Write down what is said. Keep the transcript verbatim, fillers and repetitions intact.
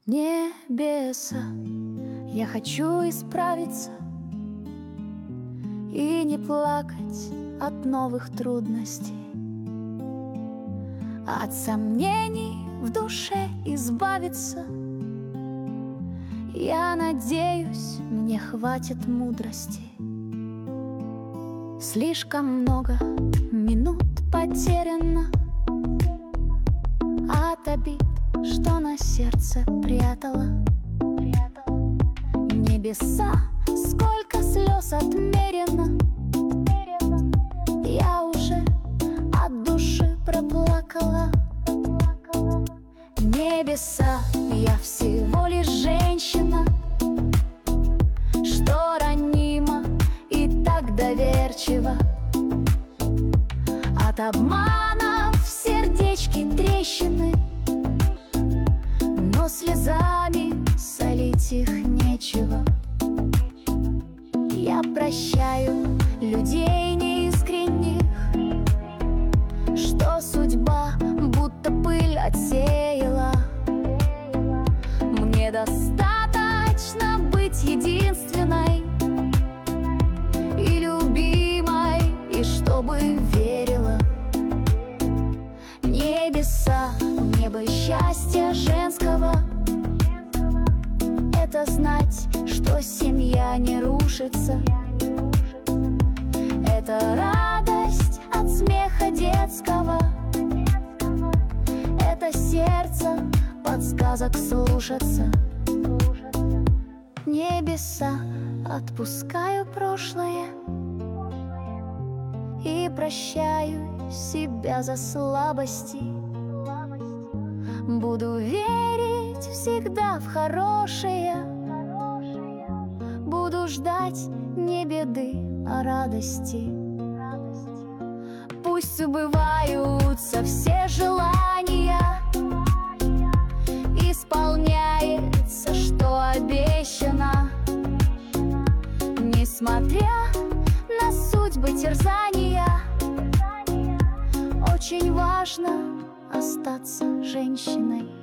Небеса, я хочу исправиться и не плакать от новых трудностей, от сомнений в душе избавиться. Я надеюсь, мне хватит мудрости. Слишком много минут потеряно от обид, что на сердце прятала. Небеса, сколько слез отмерено, я уже от души проплакала. Небеса, я всего лишь женщина, что ранима и так доверчива. От обмана в сердечке трещины, но слезами солить их нечего. Я прощаю людей неискренних, что судьба будто пыль отсеяла. Мне достаточно быть единственной и любимой, и чтобы верила. Небеса, небо счастья женского — это знать, что семья не рушится. Это радость от смеха детского, это сердце подсказок слушаться. Небеса, отпускаю прошлое и прощаю себя за слабости. Буду верить всегда в хорошее, буду ждать не беды, а радости. Пусть убываются все желания, исполняется, что обещано. Несмотря на судьбы терзания, очень важно остаться женщиной.